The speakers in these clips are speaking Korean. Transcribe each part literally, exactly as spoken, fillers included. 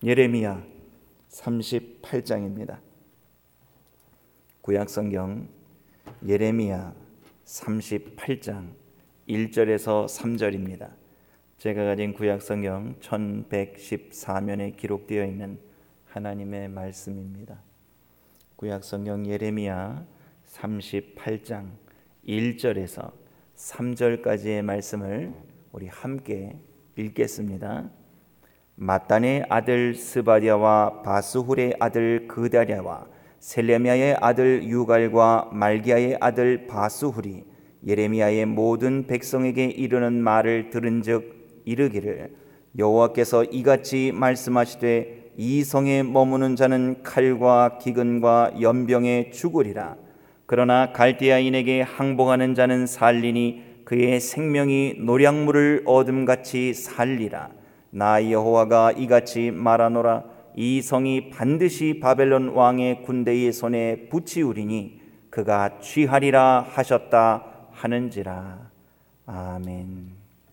예레미야 삼십팔 장입니다. 구약성경 예레미야 삼십팔 장 일 절에서 삼 절입니다. 제가 가진 구약성경 천백십사 면에 기록되어 있는 하나님의 말씀입니다. 구약성경 예레미야 삼십팔 장 일 절에서 삼 절까지의 말씀을 우리 함께 읽겠습니다. 마단의 아들 스바랴와 바스훌의 아들 그다랴와 셀레미야의 아들 유갈과 말기야의 아들 바스훌이 예레미야의 모든 백성에게 이르는 말을 들은즉 이르기를 여호와께서 이같이 말씀하시되 이 성에 머무는 자는 칼과 기근과 연병에 죽으리라. 그러나 갈대아인에게 항복하는 자는 살리니 그의 생명이 노량물을 얻음같이 살리라. 나 여호와가 이같이 말하노라. 이 성이 반드시 바벨론 왕의 군대의 손에 붙이우리니 그가 취하리라 하셨다 하는지라. 아멘.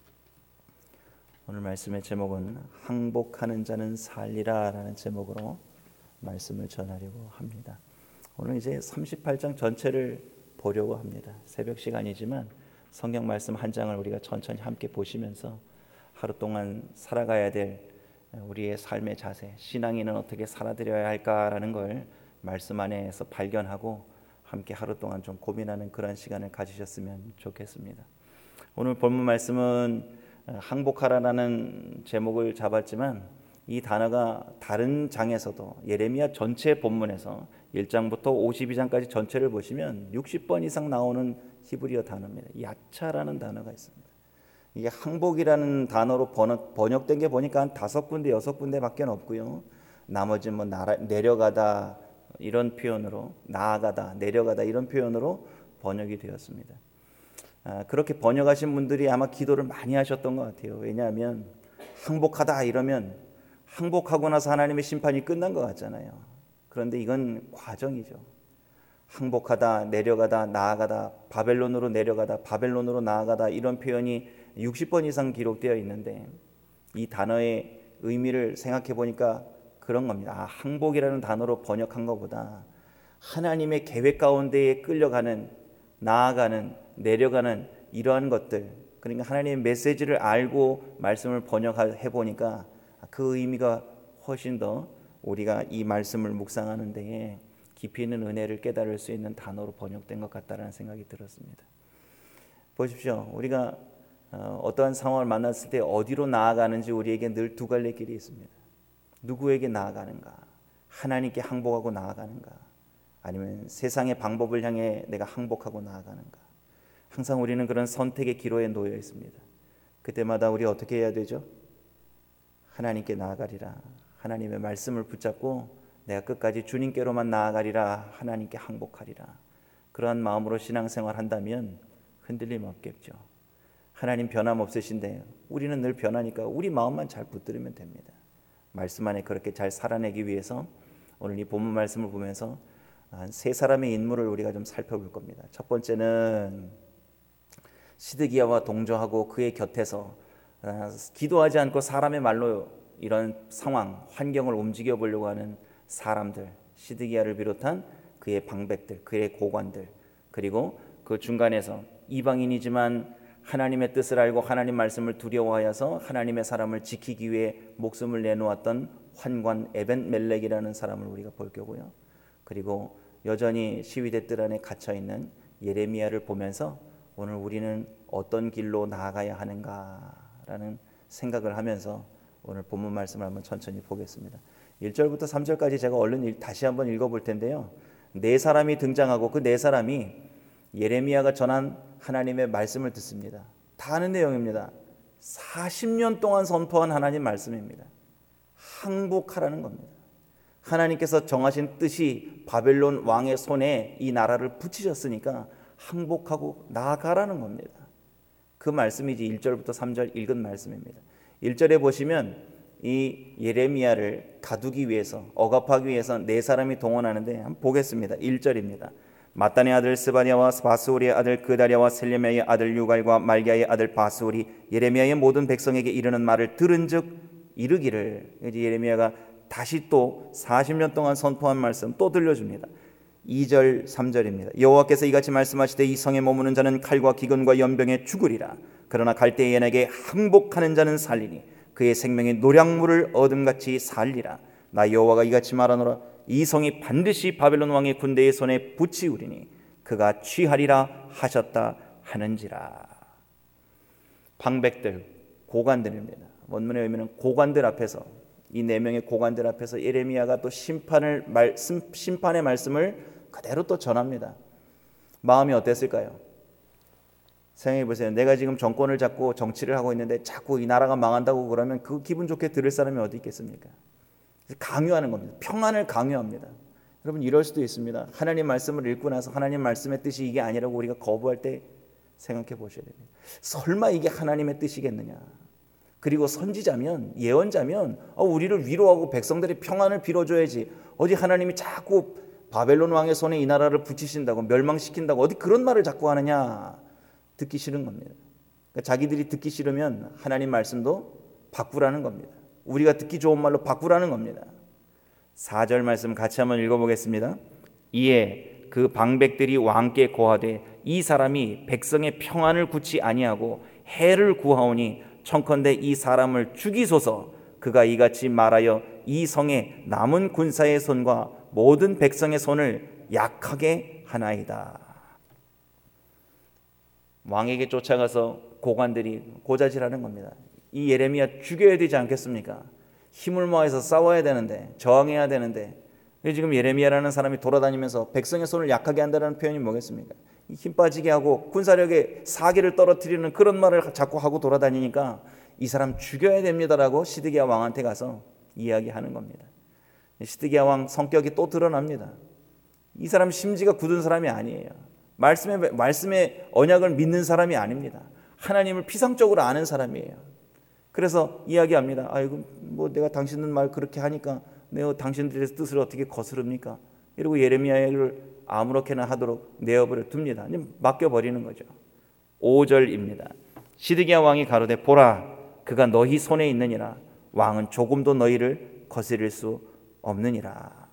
오늘 말씀의 제목은 항복하는 자는 살리라 라는 제목으로 말씀을 전하려고 합니다. 오늘 이제 삼십팔 장 전체를 보려고 합니다. 새벽 시간이지만 성경 말씀 한 장을 우리가 천천히 함께 보시면서 하루 동안 살아가야 될 우리의 삶의 자세, 신앙인은 어떻게 살아드려야 할까라는 걸 말씀 안에서 발견하고 함께 하루 동안 좀 고민하는 그런 시간을 가지셨으면 좋겠습니다. 오늘 본문 말씀은 항복하라라는 제목을 잡았지만 이 단어가 다른 장에서도 예레미야 전체 본문에서 일 장부터 오십이 장까지 전체를 보시면 육십 번 이상 나오는 히브리어 단어입니다. 야차라는 단어가 있습니다. 이게 항복이라는 단어로 번역, 번역된 게 보니까 한 다섯 군데 여섯 군데밖에 없고요. 나머지 뭐 나라, 내려가다 이런 표현으로, 나아가다 내려가다 이런 표현으로 번역이 되었습니다. 아, 그렇게 번역하신 분들이 아마 기도를 많이 하셨던 것 같아요. 왜냐하면 항복하다 이러면 항복하고 나서 하나님의 심판이 끝난 것 같잖아요. 그런데 이건 과정이죠. 항복하다, 내려가다, 나아가다, 바벨론으로 내려가다, 바벨론으로 나아가다 이런 표현이 육십 번 이상 기록되어 있는데 이 단어의 의미를 생각해 보니까 그런 겁니다. 아, 항복이라는 단어로 번역한 것보다 하나님의 계획 가운데에 끌려가는, 나아가는, 내려가는 이러한 것들, 그러니까 하나님의 메시지를 알고 말씀을 번역해 보니까 그 의미가 훨씬 더 우리가 이 말씀을 묵상하는 데에 깊이 있는 은혜를 깨달을 수 있는 단어로 번역된 것 같다는 생각이 들었습니다. 보십시오. 우리가 어떠한 상황을 만났을 때 어디로 나아가는지 우리에게 늘 두 갈래 길이 있습니다. 누구에게 나아가는가? 하나님께 항복하고 나아가는가? 아니면 세상의 방법을 향해 내가 항복하고 나아가는가? 항상 우리는 그런 선택의 기로에 놓여 있습니다. 그때마다 우리 어떻게 해야 되죠? 하나님께 나아가리라. 하나님의 말씀을 붙잡고 내가 끝까지 주님께로만 나아가리라. 하나님께 항복하리라. 그러한 마음으로 신앙생활 한다면 흔들림 없겠죠. 하나님 변함없으신데 우리는 늘 변하니까 우리 마음만 잘 붙들으면 됩니다. 말씀 안에 그렇게 잘 살아내기 위해서 오늘 이 본문 말씀을 보면서 세 사람의 인물을 우리가 좀 살펴볼 겁니다. 첫 번째는 시드기야와 동조하고 그의 곁에서 기도하지 않고 사람의 말로 이런 상황, 환경을 움직여 보려고 하는 사람들, 시드기야를 비롯한 그의 방백들, 그의 고관들, 그리고 그 중간에서 이방인이지만 하나님의 뜻을 알고 하나님 말씀을 두려워하여서 하나님의 사람을 지키기 위해 목숨을 내놓았던 환관 에벤멜렉이라는 사람을 우리가 볼 거고요. 그리고 여전히 시위대 뜰 안에 갇혀있는 예레미야를 보면서 오늘 우리는 어떤 길로 나아가야 하는가라는 생각을 하면서 오늘 본문 말씀을 한번 천천히 보겠습니다. 일 절부터 삼 절까지 제가 얼른 다시 한번 읽어볼 텐데요. 네 사람이 등장하고 그 네 사람이 예레미야가 전한 하나님의 말씀을 듣습니다. 다 아는 내용입니다. 사십 년 동안 선포한 하나님 말씀입니다. 항복하라는 겁니다. 하나님께서 정하신 뜻이 바벨론 왕의 손에 이 나라를 붙이셨으니까 항복하고 나아가라는 겁니다. 그 말씀이 이제 일 절부터 삼 절 읽은 말씀입니다. 일 절에 보시면 이 예레미야를 가두기 위해서, 억압하기 위해서 네 사람이 동원하는데 한번 보겠습니다. 일 절입니다. 마단의 아들 스바냐와 바스울의 아들 그다랴와 셀레미야의 아들 유갈과 말기야의 아들 바스울이 예레미야의 모든 백성에게 이르는 말을 들은즉 이르기를, 이제 예레미야가 다시 또 사십 년 동안 선포한 말씀 또 들려줍니다. 이 절 삼 절입니다. 여호와께서 이같이 말씀하시되 이 성에 머무는 자는 칼과 기근과 연병에 죽으리라. 그러나 갈대의 연에게 항복하는 자는 살리니 그의 생명의 노량물을 얻음같이 살리라. 나 여호와가 이같이 말하노라. 이 성이 반드시 바벨론 왕의 군대의 손에 붙이우리니 그가 취하리라 하셨다 하는지라. 방백들, 고관들입니다. 원문의 의미는 고관들 앞에서, 이 네 명의 고관들 앞에서 예레미야가 또 심판을 말씀, 심판의 말씀을 그대로 또 전합니다. 마음이 어땠을까요? 생각해 보세요. 내가 지금 정권을 잡고 정치를 하고 있는데 자꾸 이 나라가 망한다고 그러면 그 기분 좋게 들을 사람이 어디 있겠습니까? 강요하는 겁니다. 평안을 강요합니다. 여러분, 이럴 수도 있습니다. 하나님 말씀을 읽고 나서 하나님 말씀의 뜻이 이게 아니라고 우리가 거부할 때 생각해 보셔야 됩니다. 설마 이게 하나님의 뜻이겠느냐? 그리고 선지자면, 예언자면 어, 우리를 위로하고 백성들의 평안을 빌어줘야지, 어디 하나님이 자꾸 바벨론 왕의 손에 이 나라를 붙이신다고, 멸망시킨다고 어디 그런 말을 자꾸 하느냐? 듣기 싫은 겁니다. 그러니까 자기들이 듣기 싫으면 하나님 말씀도 바꾸라는 겁니다. 우리가 듣기 좋은 말로 바꾸라는 겁니다. 사 절 말씀 같이 한번 읽어보겠습니다. 이에 그 방백들이 왕께 고하되 이 사람이 백성의 평안을 굳지 아니하고 해를 구하오니 청컨대 이 사람을 죽이소서. 그가 이같이 말하여 이 성의 남은 군사의 손과 모든 백성의 손을 약하게 하나이다. 왕에게 쫓아가서 고관들이 고자질하는 겁니다. 이 예레미야 죽여야 되지 않겠습니까? 힘을 모아서 싸워야 되는데, 저항해야 되는데, 지금 예레미야라는 사람이 돌아다니면서 백성의 손을 약하게 한다는 표현이 뭐겠습니까? 힘 빠지게 하고 군사력의 사기를 떨어뜨리는 그런 말을 자꾸 하고 돌아다니니까 이 사람 죽여야 됩니다라고 시드기야 왕한테 가서 이야기하는 겁니다. 시드기야 왕 성격이 또 드러납니다. 이 사람 심지가 굳은 사람이 아니에요. 말씀의, 말씀의 언약을 믿는 사람이 아닙니다. 하나님을 피상적으로 아는 사람이에요. 그래서 이야기합니다. 아이고, 뭐 내가 당신들 말 그렇게 하니까 내가 당신들의 뜻을 어떻게 거스릅니까? 이러고 예레미야를 아무렇게나 하도록 내어버려 둡니다. 맡겨버리는 거죠. 오 절입니다. 시드기야 왕이 가로되 보라, 그가 너희 손에 있느니라. 왕은 조금도 너희를 거스릴 수 없느니라.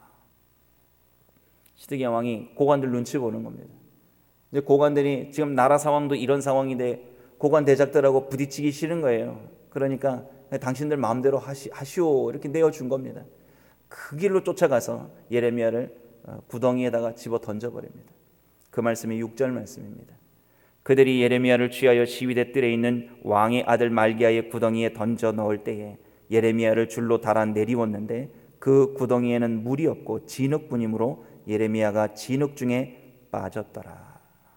시드기야 왕이 고관들 눈치 보는 겁니다. 이제 고관들이 지금 나라 상황도 이런 상황인데 고관 대작들하고 부딪히기 싫은 거예요. 그러니까 당신들 마음대로 하시, 하시오 이렇게 내어준 겁니다. 그 길로 쫓아가서 예레미야를 구덩이에다가 집어 던져버립니다. 그 말씀이 육 절 말씀입니다. 그들이 예레미야를 취하여 시위대 뜰에 있는 왕의 아들 말기야의 구덩이에 던져 넣을 때에 예레미야를 줄로 달아 내리웠는데 그 구덩이에는 물이 없고 진흙뿐이므로 예레미야가 진흙 중에 빠졌더라.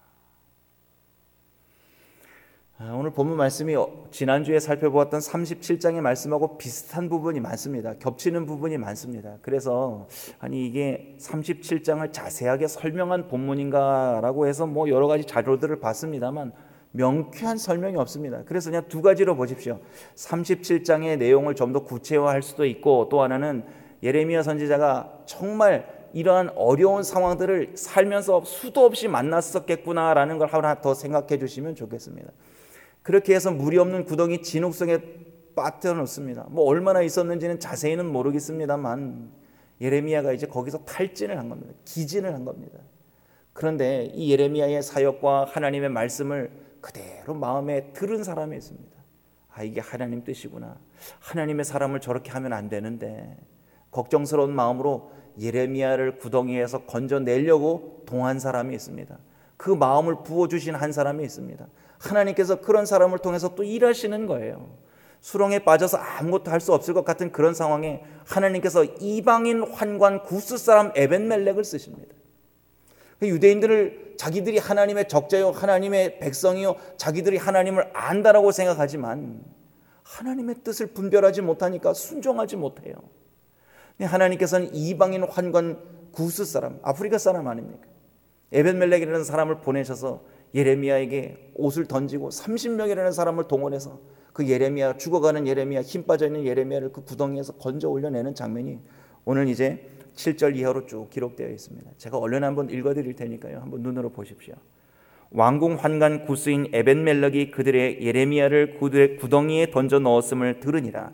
오늘 본문 말씀이 지난주에 살펴보았던 삼십칠 장의 말씀하고 비슷한 부분이 많습니다. 겹치는 부분이 많습니다. 그래서 아니 이게 삼십칠 장을 자세하게 설명한 본문인가라고 해서 뭐 여러 가지 자료들을 봤습니다만 명쾌한 설명이 없습니다. 그래서 그냥 두 가지로 보십시오. 삼십칠 장의 내용을 좀 더 구체화할 수도 있고, 또 하나는 예레미야 선지자가 정말 이러한 어려운 상황들을 살면서 수도 없이 만났었겠구나라는 걸 하나 더 생각해 주시면 좋겠습니다. 그렇게 해서 물이 없는 구덩이 진흙속에 빠뜨려 놓습니다. 뭐 얼마나 있었는지는 자세히는 모르겠습니다만 예레미야가 이제 거기서 탈진을 한 겁니다. 기진을 한 겁니다. 그런데 이 예레미야의 사역과 하나님의 말씀을 그대로 마음에 들은 사람이 있습니다. 아, 이게 하나님 뜻이구나. 하나님의 사람을 저렇게 하면 안 되는데, 걱정스러운 마음으로 예레미야를 구덩이에서 건져내려고 동한 사람이 있습니다. 그 마음을 부어주신 한 사람이 있습니다. 하나님께서 그런 사람을 통해서 또 일하시는 거예요. 수렁에 빠져서 아무것도 할 수 없을 것 같은 그런 상황에 하나님께서 이방인 환관 구스 사람 에벤멜렉을 쓰십니다. 유대인들을 자기들이 하나님의 적자요, 하나님의 백성이요, 자기들이 하나님을 안다라고 생각하지만 하나님의 뜻을 분별하지 못하니까 순종하지 못해요. 하나님께서는 이방인 환관 구스 사람, 아프리카 사람 아닙니까? 에벤멜렉이라는 사람을 보내셔서 예레미야에게 옷을 던지고 삼십 명이라는 사람을 동원해서 그 예레미야, 죽어가는 예레미야, 힘 빠져있는 예레미야를 그 구덩이에서 건져 올려내는 장면이 오늘 이제 칠 절 이하로 쭉 기록되어 있습니다. 제가 얼른 한번 읽어드릴 테니까요, 한번 눈으로 보십시오. 왕궁 환관 구스인 에벤멜렉이 그들의 예레미야를 구덩이에 던져 넣었음을 들으니라.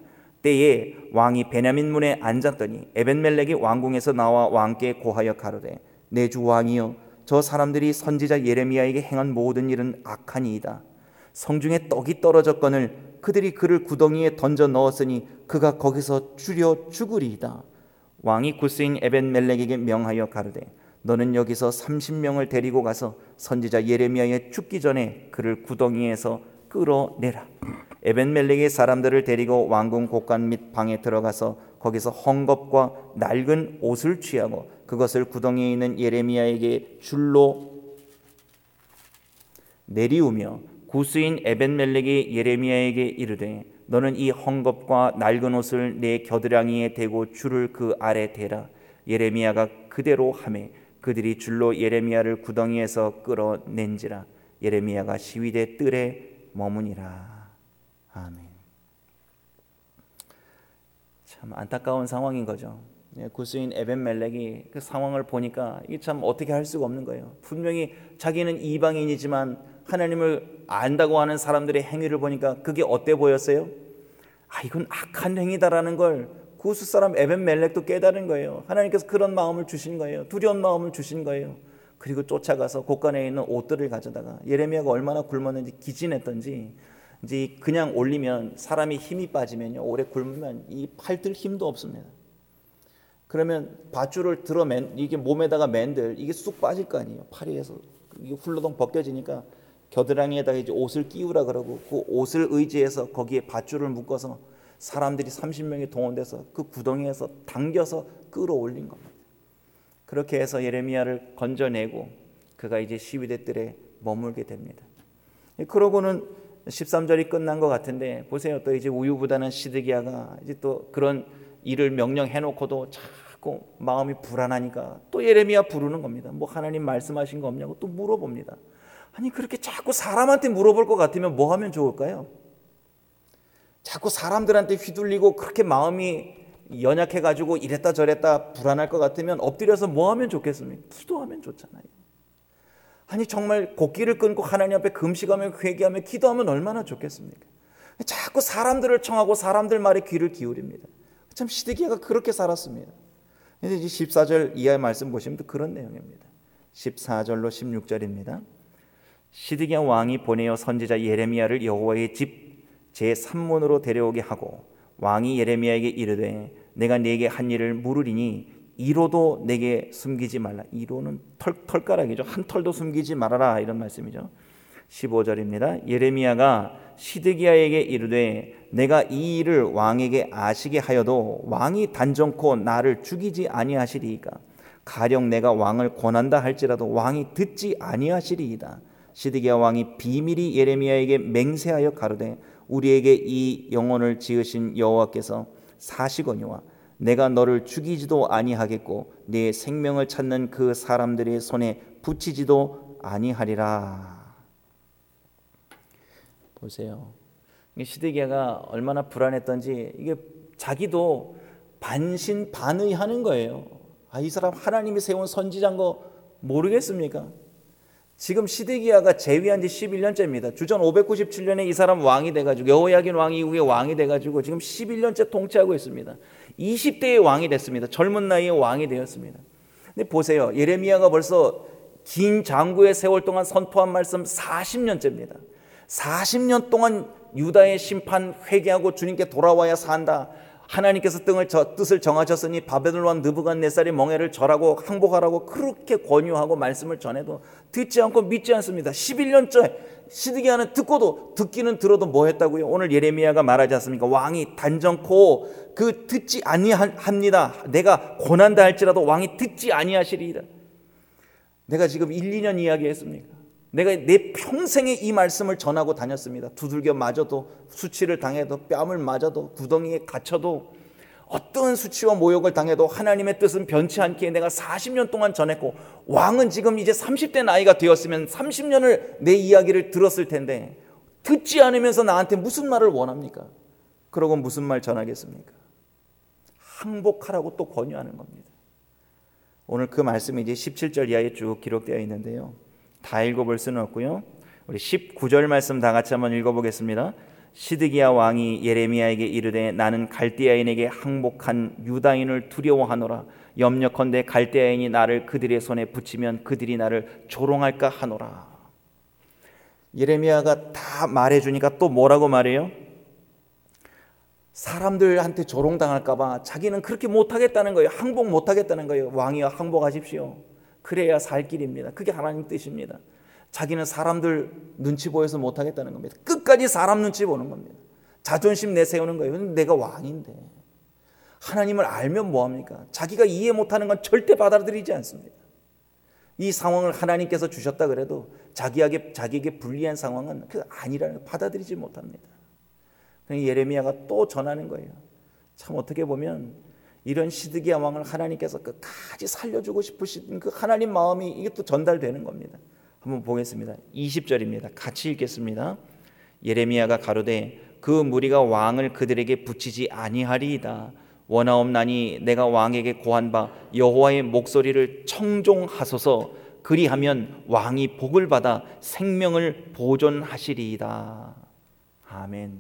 때에 왕이 베냐민 문에 앉았더니 에벤멜렉이 왕궁에서 나와 왕께 고하여 가로되 내 주 왕이여 저 사람들이 선지자 예레미야에게 행한 모든 일은 악하니이다. 성중에 떡이 떨어졌거늘 그들이 그를 구덩이에 던져 넣었으니 그가 거기서 줄여 죽으리이다. 왕이 구스인 에벤멜렉에게 명하여 가로되 너는 여기서 삼십 명을 데리고 가서 선지자 예레미야에 죽기 전에 그를 구덩이에서 끌어내라. 에벤멜렉의 사람들을 데리고 왕궁 곳간 및 방에 들어가서 거기서 헝겊과 낡은 옷을 취하고 그것을 구덩이에 있는 예레미야에게 줄로 내리우며 구스인 에벤멜렉이 예레미야에게 이르되 너는 이 헝겊과 낡은 옷을 내 겨드랑이에 대고 줄을 그 아래 대라. 예레미야가 그대로 하매 그들이 줄로 예레미야를 구덩이에서 끌어낸지라. 예레미야가 시위대 뜰에 머무니라. 아멘. 참 안타까운 상황인 거죠. 구스인 에벤멜렉이 그 상황을 보니까 이게 참 어떻게 할 수가 없는 거예요. 분명히 자기는 이방인이지만 하나님을 안다고 하는 사람들의 행위를 보니까 그게 어때 보였어요? 아, 이건 악한 행위다라는 걸 구스 사람 에벤멜렉도 깨달은 거예요. 하나님께서 그런 마음을 주신 거예요. 두려운 마음을 주신 거예요. 그리고 쫓아가서 곳간에 있는 옷들을 가져다가 예레미야가 얼마나 굶었는지 기진했던지 이제 그냥 올리면 사람이 힘이 빠지면요, 오래 굶으면 이 팔들 힘도 없습니다. 그러면 밧줄을 들어 맨 이게 몸에다가 맨들 이게 쑥 빠질 거 아니에요. 팔에서 이게 훌러덩 벗겨지니까 겨드랑이에다가 이제 옷을 끼우라 그러고 그 옷을 의지해서 거기에 밧줄을 묶어서 사람들이 삼십 명이 동원돼서 그 구덩이에서 당겨서 끌어올린 겁니다. 그렇게 해서 예레미야를 건져내고 그가 이제 시위대 뜰에 머물게 됩니다. 그러고는 십삼 절이 끝난 것 같은데 보세요. 또 이제 우유부단한 시드기야가 이제 또 그런 일을 명령해놓고도 자꾸 마음이 불안하니까 또 예레미야 부르는 겁니다. 뭐 하나님 말씀하신 거 없냐고 또 물어봅니다. 아니 그렇게 자꾸 사람한테 물어볼 것 같으면 뭐 하면 좋을까요? 자꾸 사람들한테 휘둘리고 그렇게 마음이 연약해가지고 이랬다 저랬다 불안할 것 같으면 엎드려서 뭐 하면 좋겠습니까? 기도하면 좋잖아요. 아니 정말 곡기를 끊고 하나님 앞에 금식하며 회개하며 기도하면 얼마나 좋겠습니까? 자꾸 사람들을 청하고 사람들 말에 귀를 기울입니다. 참 시드기야가 그렇게 살았습니다. 근데 이제 십사 절 이하의 말씀 보시면 또 그런 내용입니다. 십사 절로 십육 절입니다. 시드기야 왕이 보내어 선지자 예레미야를 여호와의 집 제삼문으로 데려오게 하고 왕이 예레미야에게 이르되 내가 네게 한 일을 물으리니 이로도 내게 숨기지 말라. 이로는 털, 털가락이죠. 한 털도 숨기지 말아라 이런 말씀이죠. 십오 절입니다. 예레미야가 시드기야에게 이르되 내가 이 일을 왕에게 아시게 하여도 왕이 단정코 나를 죽이지 아니하시리이까. 가령 내가 왕을 권한다 할지라도 왕이 듣지 아니하시리이다. 시드기야 왕이 비밀히 예레미야에게 맹세하여 가로되 우리에게 이 영혼을 지으신 여호와께서 사시거니와 내가 너를 죽이지도 아니하겠고 네 생명을 찾는 그 사람들의 손에 붙이지도 아니하리라. 보세요. 시드기야가 얼마나 불안했던지 이게 자기도 반신반의하는 거예요. 아, 이 사람 하나님이 세운 선지자인 거 모르겠습니까? 지금 시드기야가 재위한 지 십일 년째입니다. 주전 오백구십칠 년에 이 사람 왕이 돼가지고 여호야긴 왕 이후에 왕이 돼가지고 지금 십일 년째 통치하고 있습니다. 이십 대의 왕이 됐습니다. 젊은 나이에 왕이 되었습니다. 근데 보세요. 예레미야가 벌써 긴 장구의 세월 동안 선포한 말씀 사십 년째입니다. 사십 년 동안 유다의 심판 회개하고 주님께 돌아와야 산다. 하나님께서 등을 저, 뜻을 정하셨으니 바벨론 왕 느부갓네살의 멍에를 절하고 항복하라고 그렇게 권유하고 말씀을 전해도 듣지 않고 믿지 않습니다. 십일 년째 시드기야는 듣고도 듣기는 들어도 뭐 했다고요? 오늘 예레미야가 말하지 않습니까? 왕이 단정코 그 듣지 아니합니다. 내가 권한다 할지라도 왕이 듣지 아니하시리이다. 내가 지금 일, 이 년 이야기했습니까? 내가 내 평생에 이 말씀을 전하고 다녔습니다. 두들겨 맞아도 수치를 당해도 뺨을 맞아도 구덩이에 갇혀도 어떤 수치와 모욕을 당해도 하나님의 뜻은 변치 않기에 내가 사십 년 동안 전했고 왕은 지금 이제 삼십 대 나이가 되었으면 삼십 년을 내 이야기를 들었을 텐데 듣지 않으면서 나한테 무슨 말을 원합니까? 그러고 무슨 말 전하겠습니까? 항복하라고 또 권유하는 겁니다. 오늘 그 말씀이 이제 십칠 절 이하에 쭉 기록되어 있는데요. 다 읽어볼 수는 없고요. 우리 십구 절 말씀 다 같이 한번 읽어보겠습니다. 시드기야 왕이 예레미야에게 이르되 나는 갈대아인에게 항복한 유다인을 두려워하노라. 염려컨대 갈대아인이 나를 그들의 손에 붙이면 그들이 나를 조롱할까 하노라. 예레미야가 다 말해주니까 또 뭐라고 말해요? 사람들한테 조롱당할까 봐 자기는 그렇게 못하겠다는 거예요. 항복 못하겠다는 거예요. 왕이여 항복하십시오. 그래야 살 길입니다. 그게 하나님 뜻입니다. 자기는 사람들 눈치 보여서 못하겠다는 겁니다. 끝까지 사람 눈치 보는 겁니다. 자존심 내세우는 거예요. 내가 왕인데. 하나님을 알면 뭐합니까? 자기가 이해 못하는 건 절대 받아들이지 않습니다. 이 상황을 하나님께서 주셨다 그래도 자기에게, 자기에게 불리한 상황은 그 아니라는 걸 받아들이지 못합니다. 예레미야가 또 전하는 거예요. 참 어떻게 보면 이런 시드기야 왕을 하나님께서 끝까지 살려주고 싶으신 그 하나님 마음이 이게 또 전달되는 겁니다. 한번 보겠습니다. 이십 절입니다. 같이 읽겠습니다. 예레미야가 가로되 그 무리가 왕을 그들에게 붙이지 아니하리이다. 원하옵나니 내가 왕에게 고한 바 여호와의 목소리를 청종하소서. 그리하면 왕이 복을 받아 생명을 보존하시리이다. 아멘.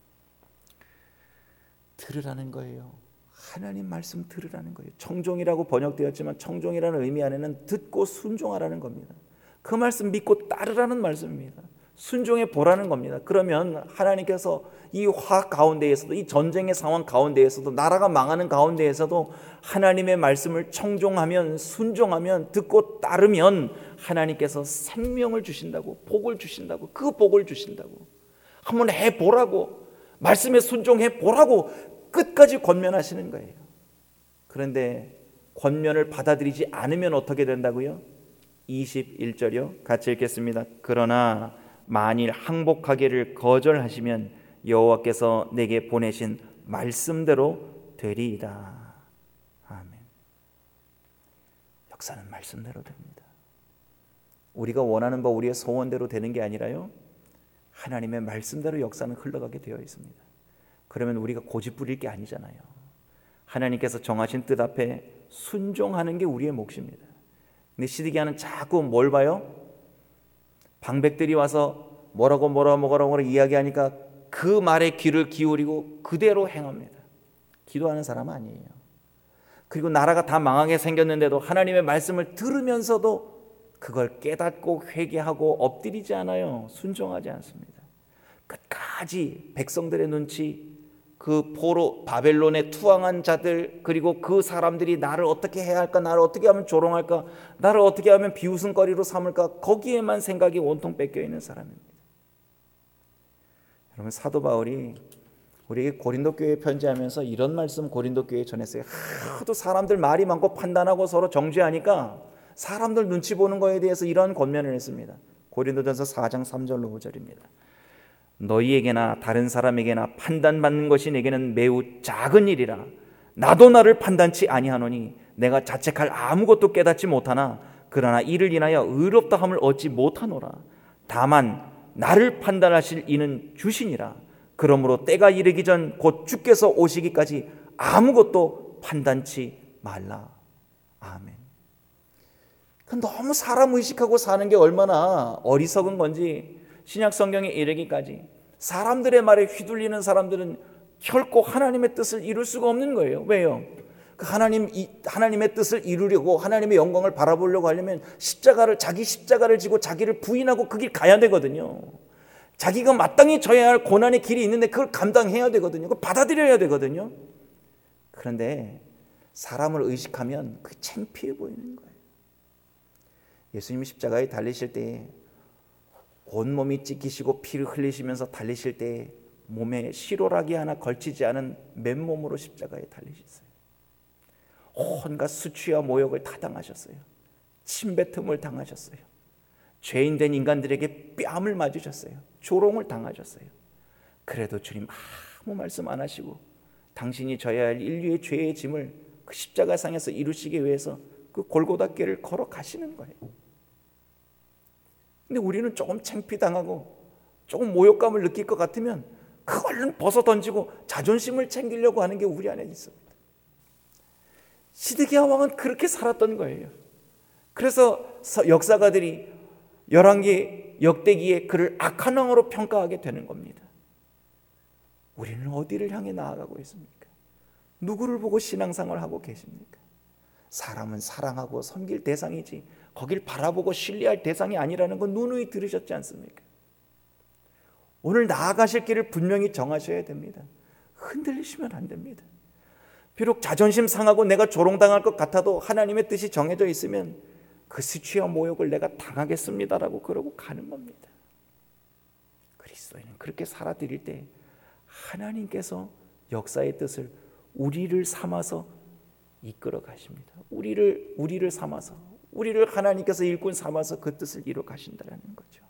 들으라는 거예요. 하나님 말씀 들으라는 거예요. 청종이라고 번역되었지만 청종이라는 의미 안에는 듣고 순종하라는 겁니다. 그 말씀 믿고 따르라는 말씀입니다. 순종해 보라는 겁니다. 그러면 하나님께서 이 화 가운데에서도, 이 전쟁의 상황 가운데에서도, 나라가 망하는 가운데에서도 하나님의 말씀을 청종하면, 순종하면, 듣고 따르면 하나님께서 생명을 주신다고, 복을 주신다고, 그 복을 주신다고, 한번 해보라고, 말씀에 순종해 보라고 끝까지 권면하시는 거예요. 그런데 권면을 받아들이지 않으면 어떻게 된다고요? 이십일 절이요. 같이 읽겠습니다. 그러나 만일 항복하기를 거절하시면 여호와께서 내게 보내신 말씀대로 되리이다. 아멘. 역사는 말씀대로 됩니다. 우리가 원하는 바 우리의 소원대로 되는 게 아니라요, 하나님의 말씀대로 역사는 흘러가게 되어 있습니다. 그러면 우리가 고집 부릴 게 아니잖아요. 하나님께서 정하신 뜻 앞에 순종하는 게 우리의 몫입니다. 근데 시드기야는 자꾸 뭘 봐요? 방백들이 와서 뭐라고 뭐라고 뭐라고 뭐라고 이야기하니까 그 말에 귀를 기울이고 그대로 행합니다. 기도하는 사람은 아니에요. 그리고 나라가 다 망하게 생겼는데도 하나님의 말씀을 들으면서도 그걸 깨닫고 회개하고 엎드리지 않아요. 순종하지 않습니다. 끝까지 백성들의 눈치, 그 포로 바벨론에 투항한 자들, 그리고 그 사람들이 나를 어떻게 해야 할까, 나를 어떻게 하면 조롱할까, 나를 어떻게 하면 비웃음거리로 삼을까, 거기에만 생각이 온통 뺏겨 있는 사람입니다. 여러분, 사도 바울이 우리에게 고린도 교회에 편지하면서 이런 말씀 고린도 교회에 전했어요. 하도 사람들 말이 많고 판단하고 서로 정죄하니까 사람들 눈치 보는 거에 대해서 이런 권면을 했습니다. 고린도전서 사 장 삼 절로 오 절입니다. 너희에게나 다른 사람에게나 판단받는 것이 내게는 매우 작은 일이라. 나도 나를 판단치 아니하노니 내가 자책할 아무것도 깨닫지 못하나 그러나 이를 인하여 의롭다 함을 얻지 못하노라. 다만 나를 판단하실 이는 주시니라. 그러므로 때가 이르기 전 곧 주께서 오시기까지 아무것도 판단치 말라. 아멘. 너무 사람 의식하고 사는 게 얼마나 어리석은 건지 신약 성경에 이르기까지 사람들의 말에 휘둘리는 사람들은 결코 하나님의 뜻을 이룰 수가 없는 거예요. 왜요? 그 하나님, 하나님의 뜻을 이루려고, 하나님의 영광을 바라보려고 하려면 십자가를, 자기 십자가를 지고 자기를 부인하고 그 길 가야 되거든요. 자기가 마땅히 져야 할 고난의 길이 있는데 그걸 감당해야 되거든요. 그걸 받아들여야 되거든요. 그런데 사람을 의식하면 그게 창피해 보이는 거예요. 예수님이 십자가에 달리실 때 온몸이 찢기시고 피를 흘리시면서 달리실 때 몸에 시로라기 하나 걸치지 않은 맨몸으로 십자가에 달리셨어요. 온갖 수치와 모욕을 다 당하셨어요. 침뱉음을 당하셨어요. 죄인된 인간들에게 뺨을 맞으셨어요. 조롱을 당하셨어요. 그래도 주님 아무 말씀 안 하시고 당신이 져야 할 인류의 죄의 짐을 그 십자가상에서 이루시기 위해서 그 골고다길을 걸어가시는 거예요. 근데 우리는 조금 창피당하고 조금 모욕감을 느낄 것 같으면 그걸 벗어 던지고 자존심을 챙기려고 하는 게 우리 안에 있습니다. 시드기야 왕은 그렇게 살았던 거예요. 그래서 역사가들이 열왕기 역대기에 그를 악한 왕으로 평가하게 되는 겁니다. 우리는 어디를 향해 나아가고 있습니까? 누구를 보고 신앙생활을 하고 계십니까? 사람은 사랑하고 섬길 대상이지 거길 바라보고 신뢰할 대상이 아니라는 건 누누이 들으셨지 않습니까? 오늘 나아가실 길을 분명히 정하셔야 됩니다. 흔들리시면 안 됩니다. 비록 자존심 상하고 내가 조롱당할 것 같아도 하나님의 뜻이 정해져 있으면 그 수치와 모욕을 내가 당하겠습니다라고 그러고 가는 겁니다. 그리스도인은 그렇게 살아드릴 때 하나님께서 역사의 뜻을 우리를 삼아서 이끌어 가십니다. 우리를 우리를 삼아서 우리를 하나님께서 일꾼 삼아서 그 뜻을 이루어 가신다는 거죠.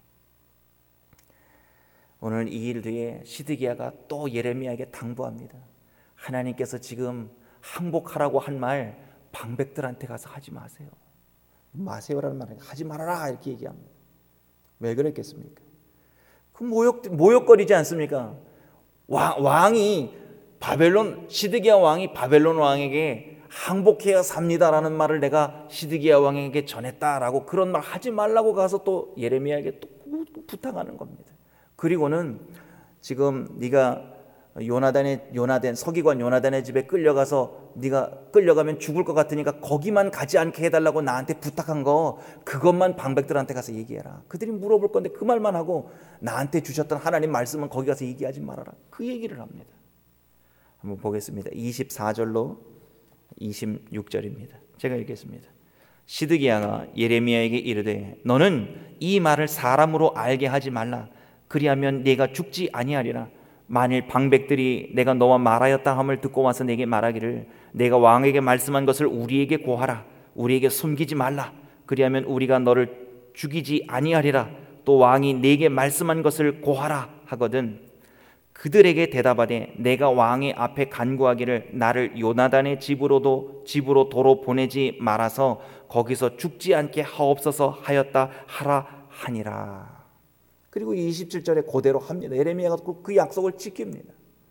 오늘 이 일 뒤에 시드기야가 또 예레미야에게 당부합니다. 하나님께서 지금 항복하라고 한 말 방백들한테 가서 하지 마세요. 마세요라는 말은 하지 말아라 이렇게 얘기합니다. 왜 그랬겠습니까? 그 모욕 모욕거리지 않습니까? 왕, 왕이 바벨론 시드기야 왕이 바벨론 왕에게 항복해야 삽니다라는 말을 내가 시드기야 왕에게 전했다라고 그런 말 하지 말라고 가서 또 예레미야에게 또 부탁하는 겁니다. 그리고는 지금 네가 요나단의 요나단 서기관 요나단의 집에 끌려가서 네가 끌려가면 죽을 것 같으니까 거기만 가지 않게 해달라고 나한테 부탁한 거 그것만 방백들한테 가서 얘기해라. 그들이 물어볼 건데 그 말만 하고 나한테 주셨던 하나님 말씀은 거기 가서 얘기하지 말아라. 그 얘기를 합니다. 한번 보겠습니다. 이십사 절로 이십육 절입니다. 제가 읽겠습니다. 시드기야가 예레미야에게 이르되 너는 이 말을 사람으로 알게 하지 말라. 그리하면 네가 죽지 아니하리라. 만일 방백들이 내가 너와 말하였다 함을 듣고 와서 내게 말하기를 내가 왕에게 말씀한 것을 우리에게 고하라. 우리에게 숨기지 말라. 그리하면 우리가 너를 죽이지 아니하리라. 또 왕이 네게 말씀한 것을 고하라 하거든 그들에게 대답하되 내가 왕의 앞에 간구하기를 나를 요나단의 집으로도 집으로 도로 보내지 말아서 거기서 죽지 않게 하옵소서 하였다 하라 하니라. 그리고 이십칠 절에 그대로 합니다. 예레미야가 그 약속을 지킵니다.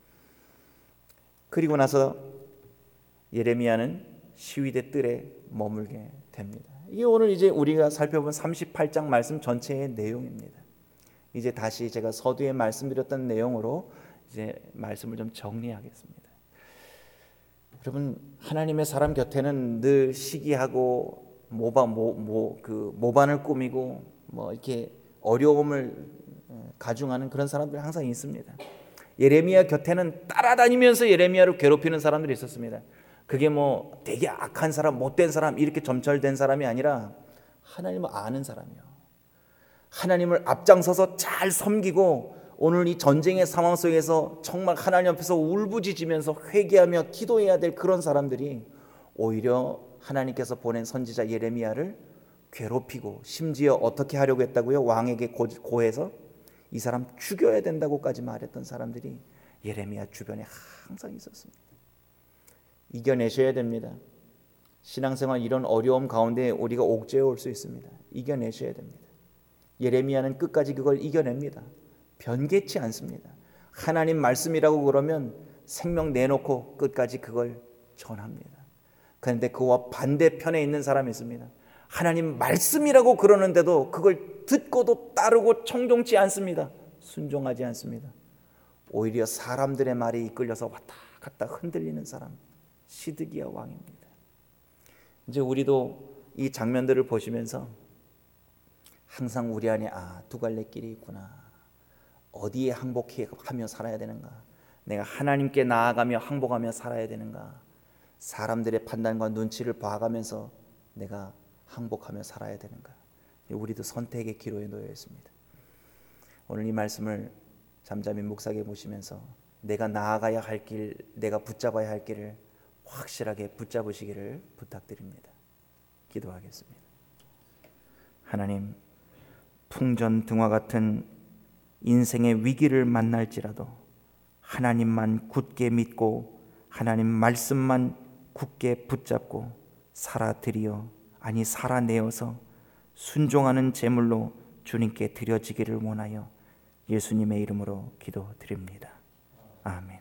그리고 나서 예레미야는 시위대 뜰에 머물게 됩니다. 이게 오늘 이제 우리가 살펴본 삼십팔 장 말씀 전체의 내용입니다. 이제 다시 제가 서두에 말씀드렸던 내용으로 이제 말씀을 좀 정리하겠습니다. 여러분 하나님의 사람 곁에는 늘 시기하고 모반 모 그 모반을 꾸미고 뭐 이렇게 어려움을 가중하는 그런 사람들이 항상 있습니다. 예레미야 곁에는 따라다니면서 예레미야를 괴롭히는 사람들이 있었습니다. 그게 뭐 되게 악한 사람, 못된 사람 이렇게 점철된 사람이 아니라 하나님을 아는 사람이요. 하나님을 앞장서서 잘 섬기고 오늘 이 전쟁의 상황 속에서 정말 하나님 앞에서 울부짖으면서 회개하며 기도해야 될 그런 사람들이 오히려 하나님께서 보낸 선지자 예레미야를 괴롭히고 심지어 어떻게 하려고 했다고요? 왕에게 고해서 이 사람 죽여야 된다고까지 말했던 사람들이 예레미야 주변에 항상 있었습니다. 이겨내셔야 됩니다. 신앙생활 이런 어려움 가운데 우리가 옥죄어 올 수 있습니다. 이겨내셔야 됩니다. 예레미야는 끝까지 그걸 이겨냅니다. 변개치 않습니다. 하나님 말씀이라고 그러면 생명 내놓고 끝까지 그걸 전합니다. 그런데 그와 반대편에 있는 사람이 있습니다. 하나님 말씀이라고 그러는데도 그걸 듣고도 따르고 청종치 않습니다. 순종하지 않습니다. 오히려 사람들의 말에 이끌려서 왔다 갔다 흔들리는 사람, 시드기야 왕입니다. 이제 우리도 이 장면들을 보시면서 항상 우리 안에 아, 두 갈래 길이 있구나. 어디에 항복하며 살아야 되는가? 내가 하나님께 나아가며 항복하며 살아야 되는가? 사람들의 판단과 눈치를 봐가면서 내가 항복하며 살아야 되는가? 우리도 선택의 기로에 놓여 있습니다. 오늘 이 말씀을 잠잠히 묵상해 보시면서 내가 나아가야 할 길, 내가 붙잡아야 할 길을 확실하게 붙잡으시기를 부탁드립니다. 기도하겠습니다. 하나님, 풍전등화 같은 인생의 위기를 만날지라도 하나님만 굳게 믿고 하나님 말씀만 굳게 붙잡고 살아드리어 아니 살아내어서 순종하는 제물로 주님께 드려지기를 원하여 예수님의 이름으로 기도드립니다. 아멘.